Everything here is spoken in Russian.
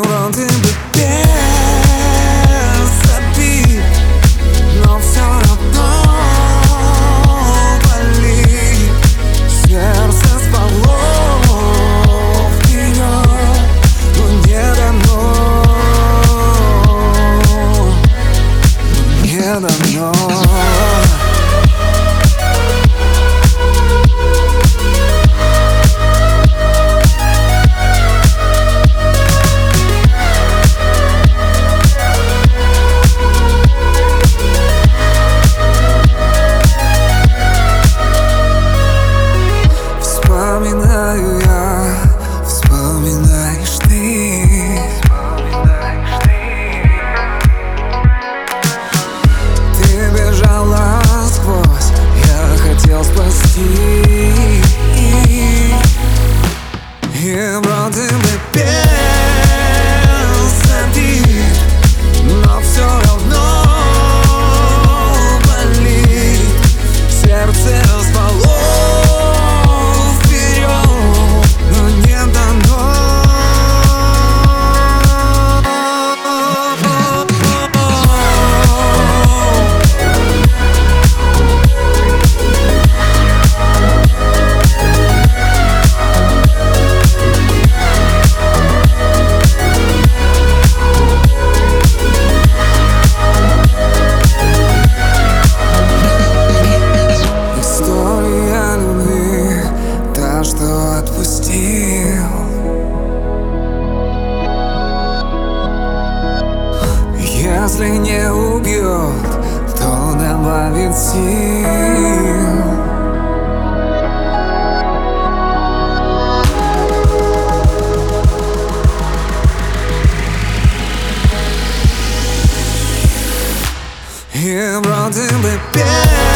вроде бы без обид, но все равно болит. Сердце спало вперед, но не дано, не дано. Вспоминаю я, вспоминаешь ты. Ты бежала сквозь, я хотел спасти. И вроде бы без обид, но все равно болит. Сердце спало. Что отпустил, если не убьет, то добавит сил. И вроде бы